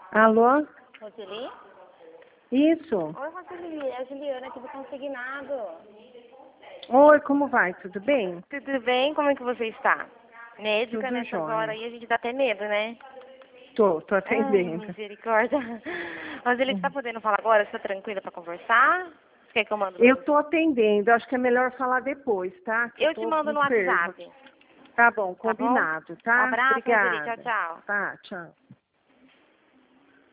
Alô? Roseli? Isso. Oi, Roseli, é a Juliana aqui do Consignado. Oi, como vai? Tudo bem? Tudo bem? Como é que você está? Médica Tudo nessas jóia. horas aí a gente dá até medo, né? Tô Ai, atendendo. misericórdia. Roseli, você tá podendo falar agora? Você tá tranquila pra conversar? Você quer que eu mando Eu no... tô atendendo, acho que é melhor falar depois, tá? Que eu Eu te tô mando no enferma. WhatsApp, Tá bom, tá bom? combinado, Um tá? abraço, Roseli. Tchau, Obrigada. tchau. Tá, tchau.